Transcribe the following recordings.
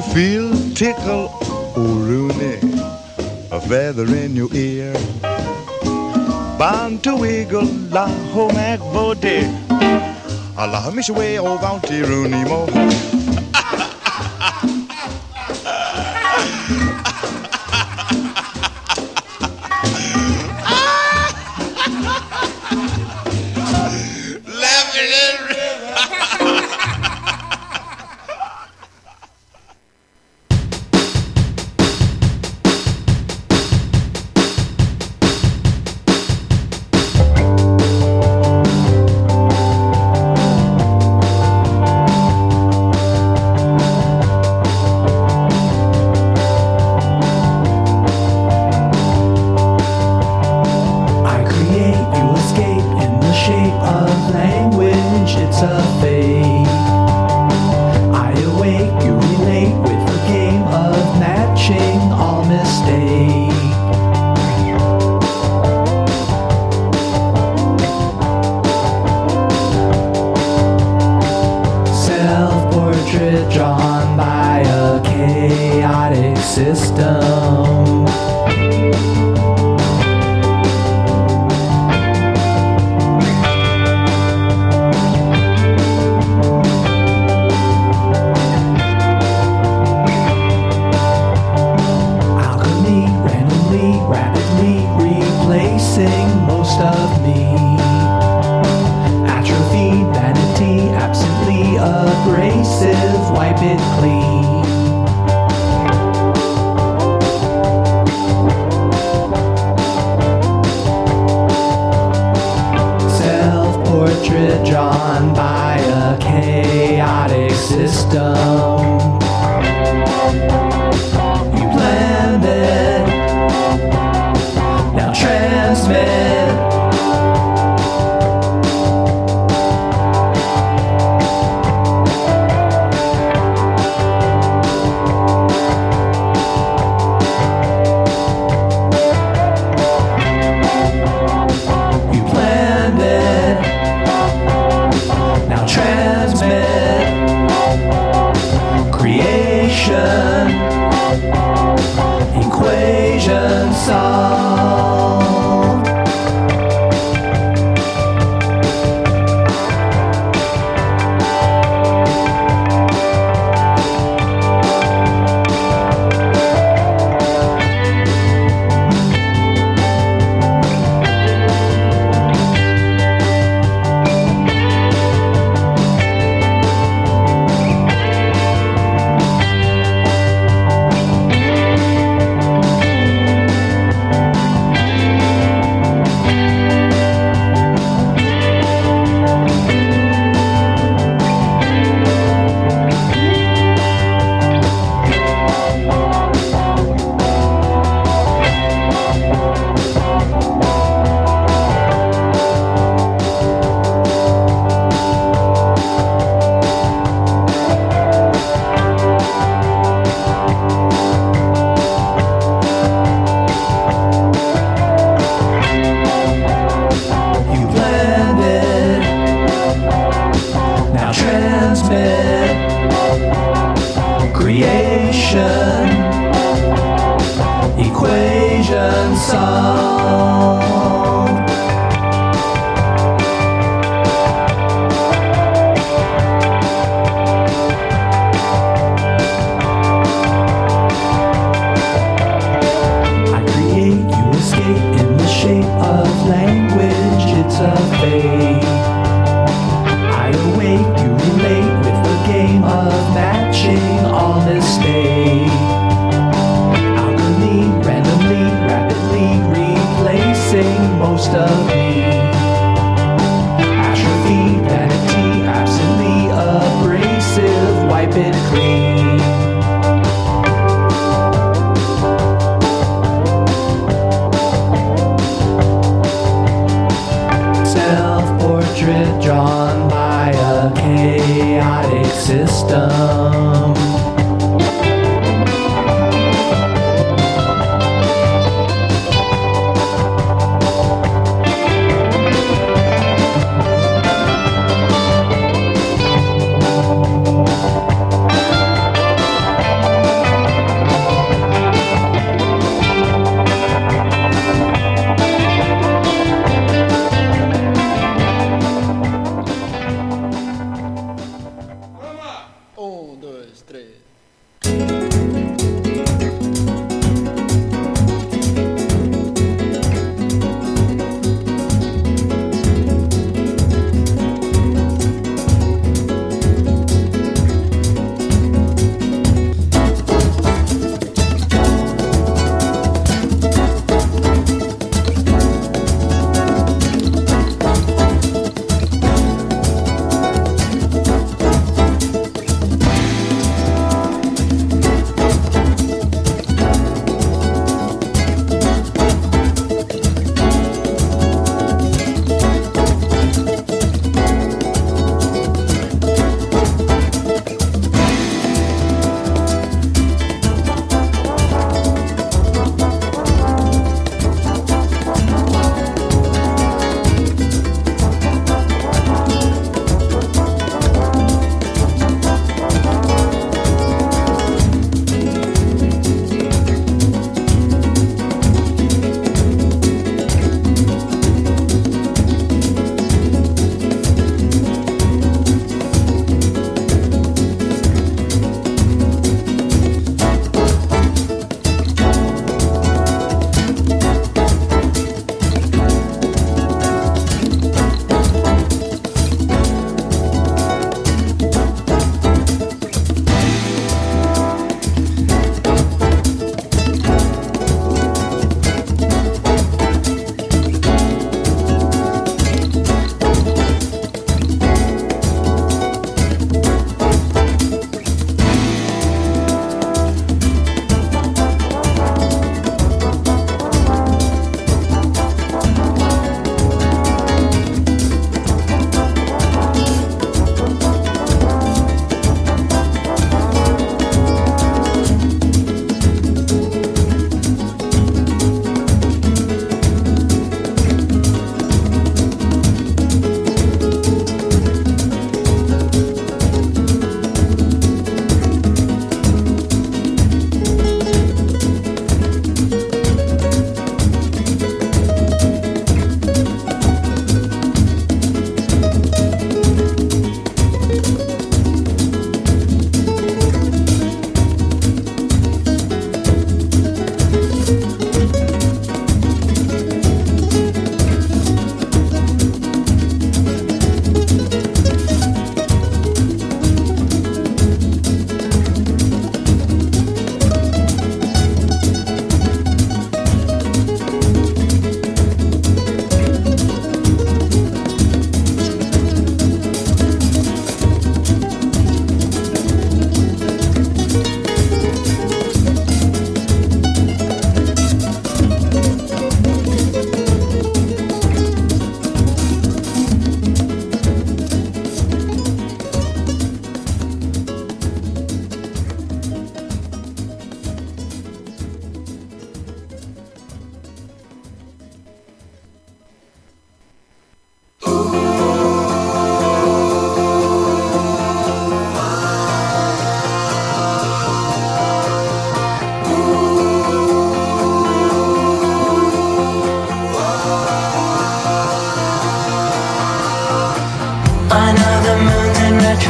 you feel tickle, oh Rooney, a feather in your ear? Bound to wiggle, la ho mac body, Allah miss way oh bounty Rooney mo.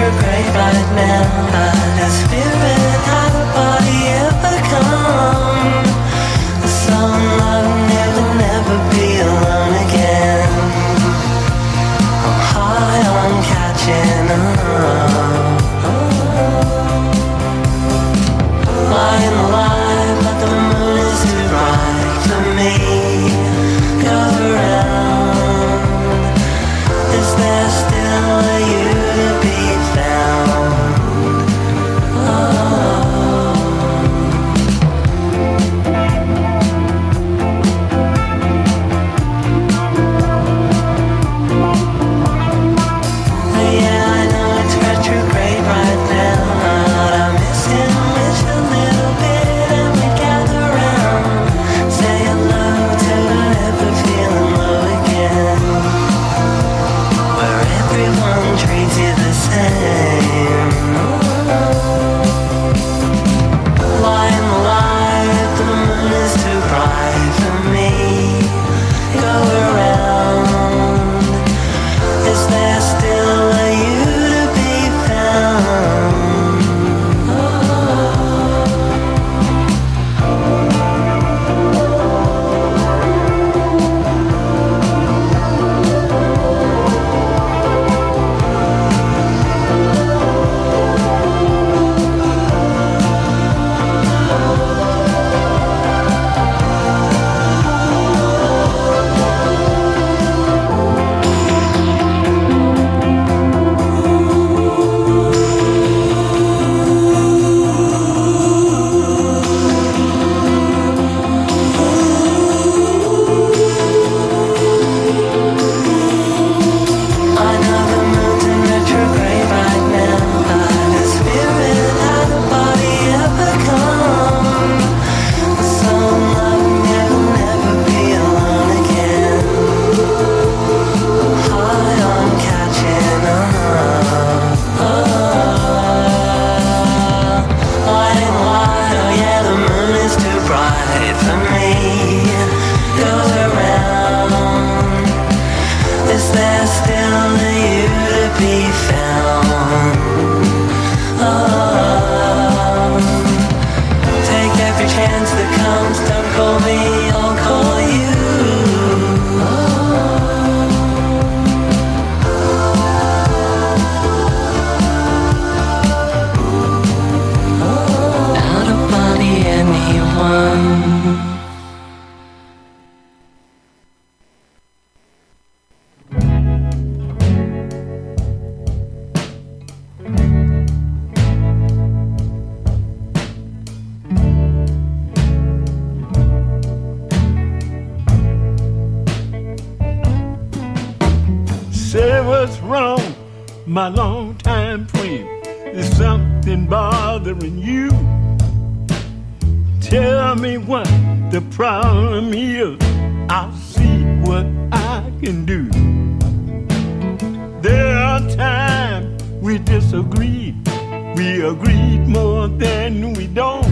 retrograde right now, but a spirit out of body ever come. Some love never be alone again. I'm high on catching up. Lying alive, but the moon is too bright for me. Go around. Is there still a you to be found? Yeah, I know it's retrograde right now, but I miss him just a little bit, and we gather round, say hello to never feeling low again, where everyone treats you the same. Lying alive, the moon is too bright for me. Go around. Is there still a you to be found? I know the moon's in retrograde right now, but a spirit out of body ever come. Some love never be alone again. High on catching up. Lying wide, oh yeah, the moon is too bright for me. Goes around. Is there still a you to be found? Take every chance that comes. Don't call me, I'll call you. Out of body, anyone. Say what's wrong, my longtime friend. Is something bothering you? Tell me what the problem is. I'll see what I can do. There are times we disagree. We agreed more than we don't.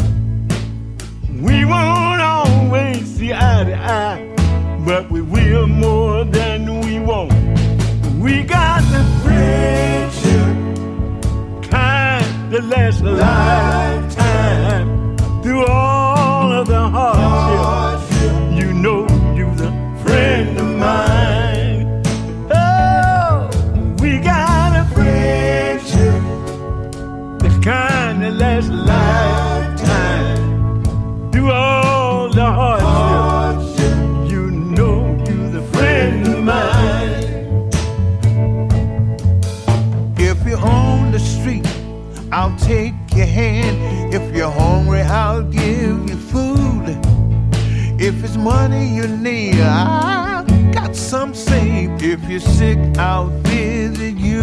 We won't always see eye to eye, but we will more than we won't. We got the friendship kind that lasts a lifetime. Through all of the hardship, you know you're the friend of mine. Oh, we got a friendship, the kind that lasts a lifetime. Through all the hardship, you know you're the friend of mine. If you're on the street, I'll take your hand. If you're hungry, I'll give you food. If it's money you need, I got some saved. If you're sick, I'll visit you.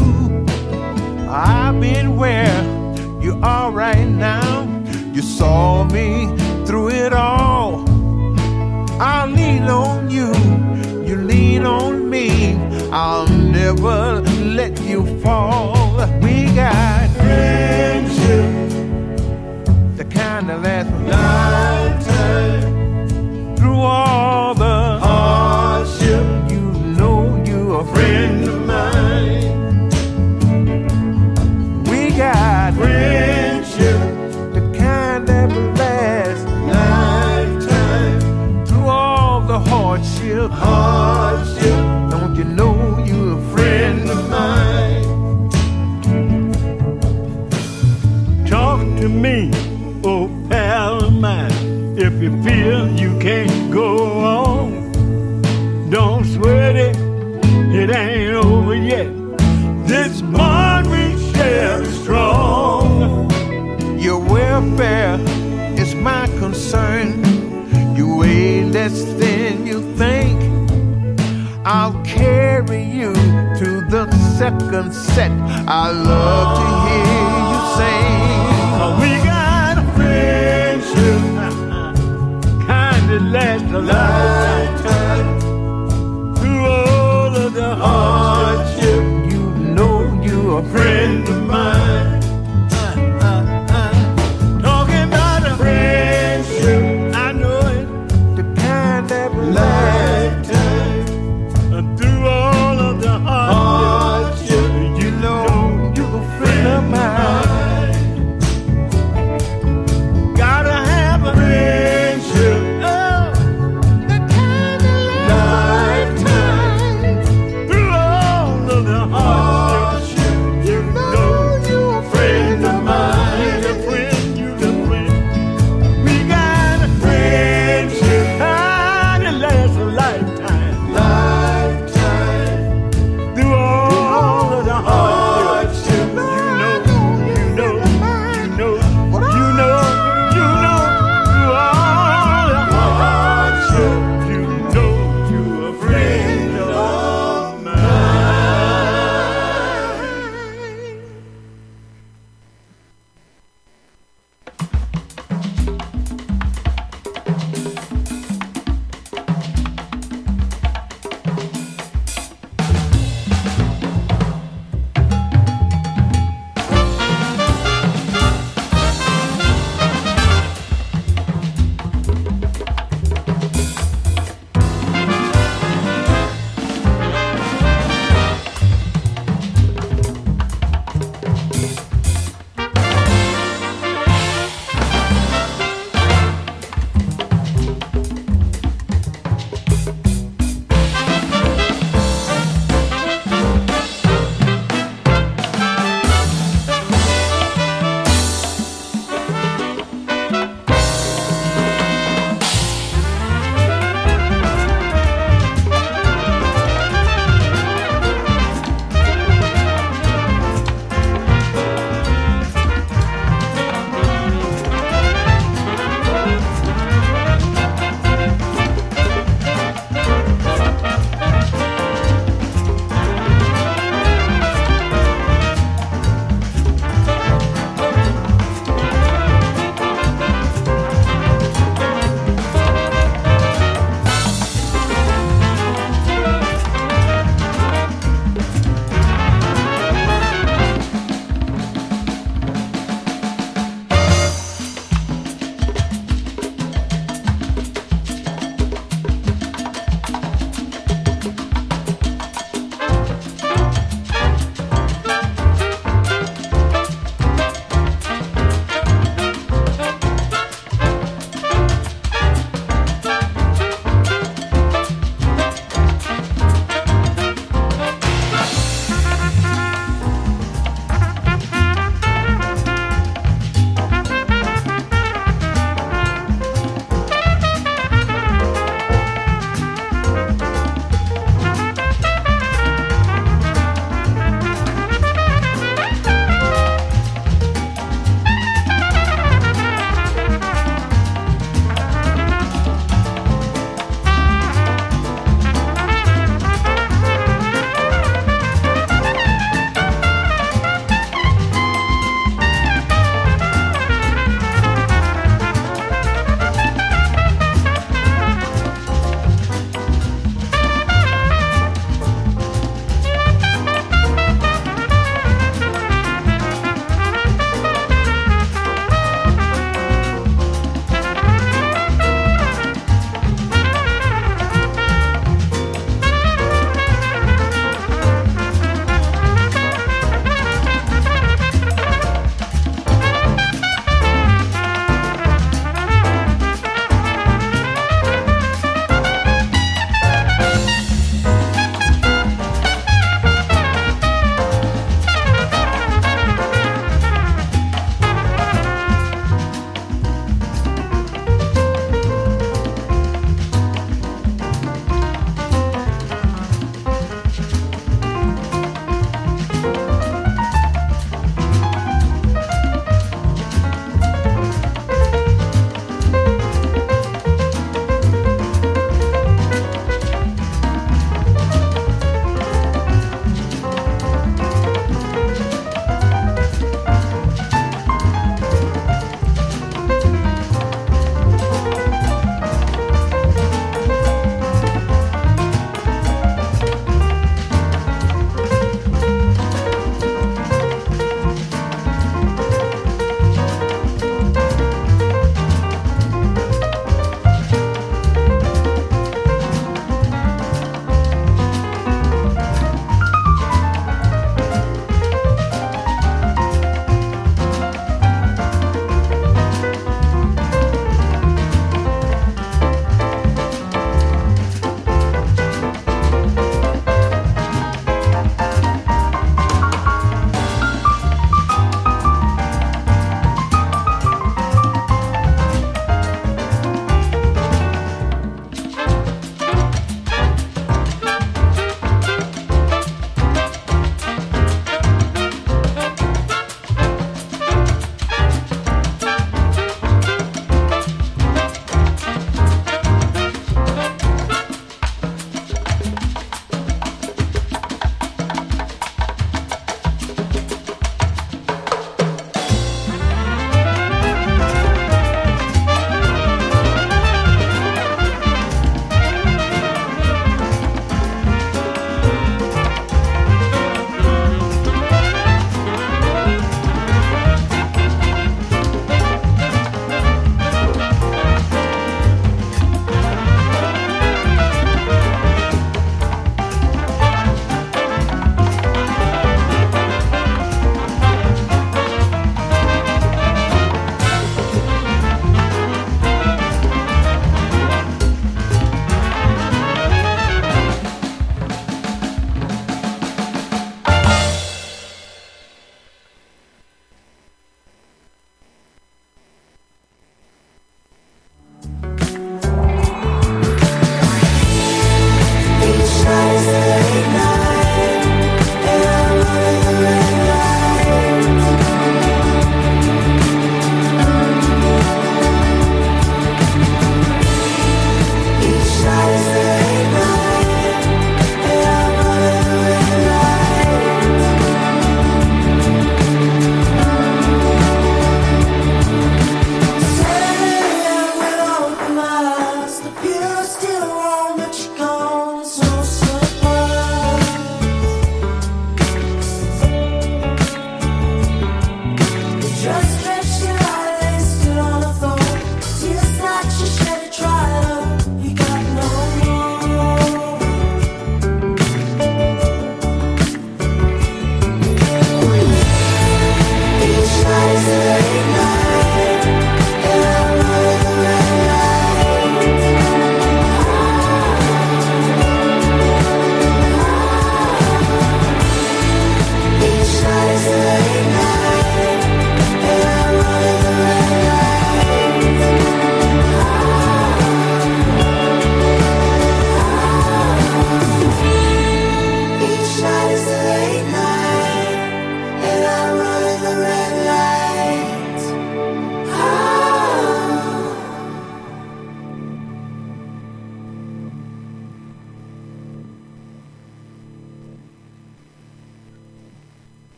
I've been where you are right now. You saw me through it all. I'll lean on you, you lean on me. I'll never let you fall. We got friendship, the kind that lasts a lifetime. Through all the hardship, you know you're a friend of mine. me, oh pal of mine. If you feel you can't go on, don't sweat it, it ain't over yet. This bond we share is strong. Your welfare is my concern. You weigh less than you think. I'll carry you to the second set. I love to hear you sing. We got a friendship, kind that lasts a lifetime. Through all of the hardship, You know you're a friend of mine. Talking about a friendship, I know it, the kind that will last. lifetime. And through all of the hardship, You know you're a friend of mine. gotta have a friendship. Oh, The kind that lifetime. Through all of the hardship, you know you're a friend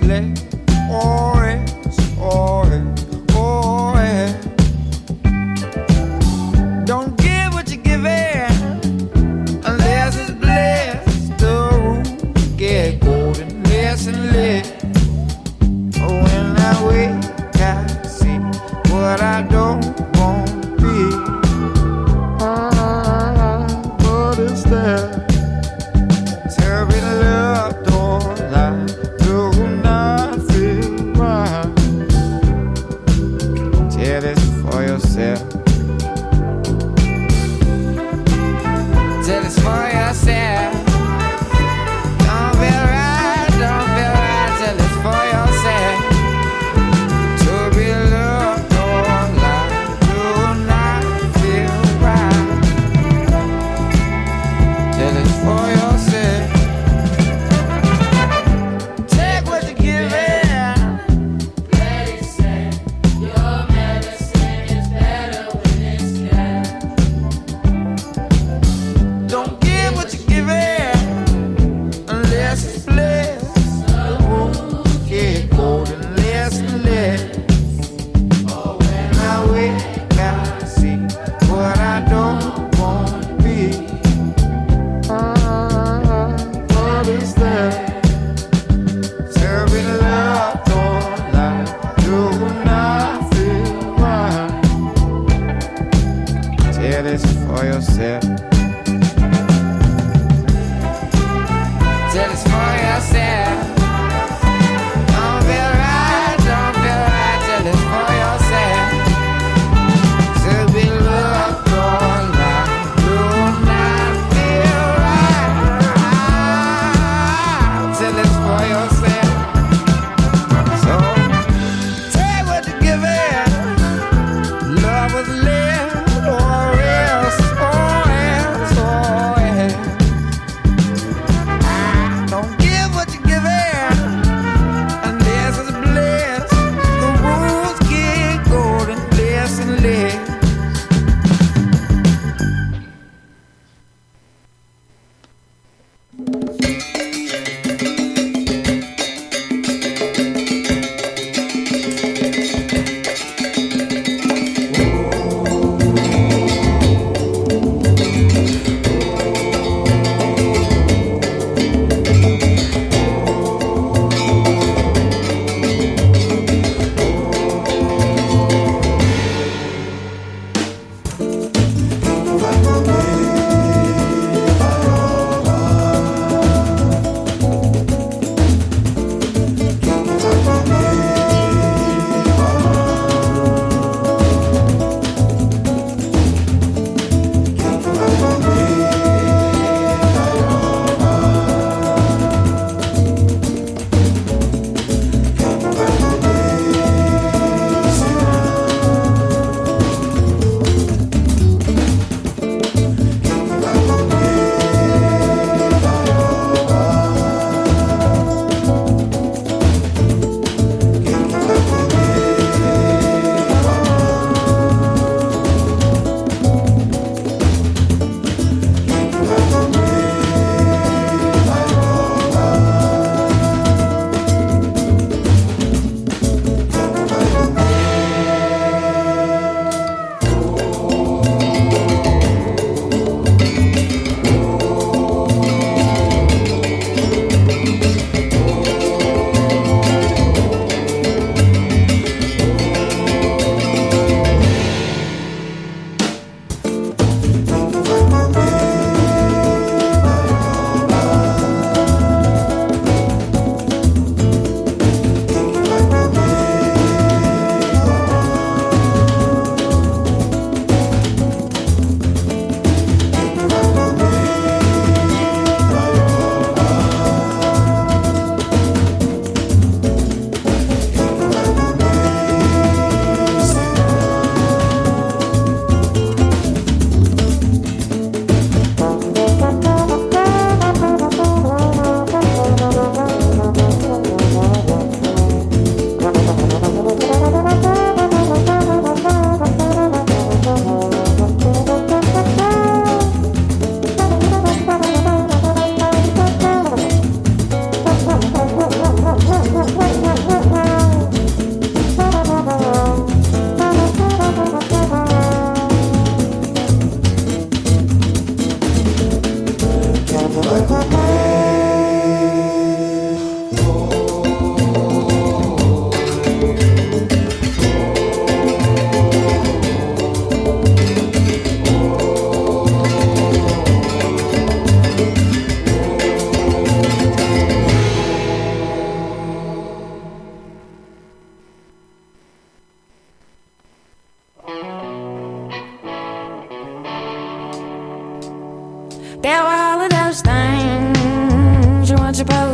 Terrible love, don't lie, do not feel right.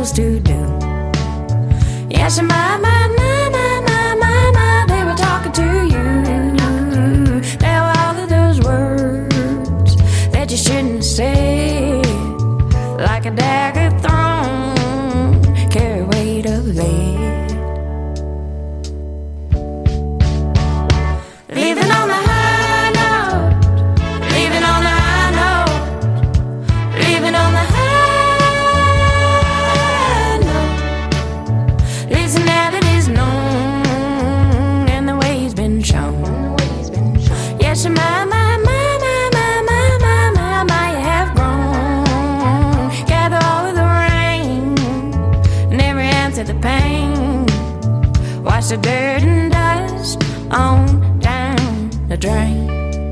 supposed to do. Yes, my, they were talking to you. There were all of those words that you shouldn't say, like a dagger thrown, carry weight of lead. Leaving on the high note, leaving on the high note, leaving on the high note. Listen, now that is known and the way he's been shown. Yes, my, you have grown. Gather all of the rain and every ounce of the pain. Wash the dirt and dust on down the drain.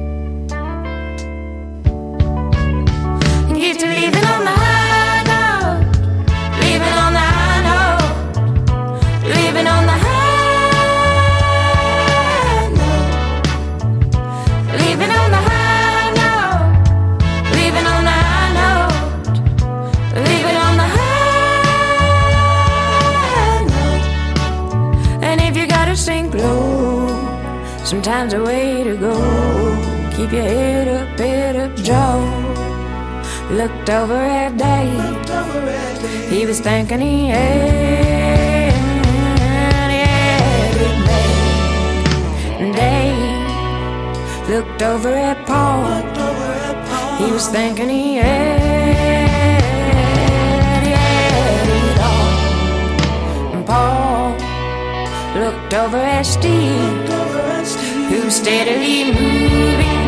Get to leaving on the high note, leaving on the high note, leaving on the high note, leaving on the high note, leaving on the high note, leaving on the high note. And if you gotta sink low, sometimes the way to go, keep your head up, Joe. Looked over at Dave, he was thinking he had it made. And Dave looked over at Paul, he was thinking he had it all. And Paul looked over at Steve, who was steadily moving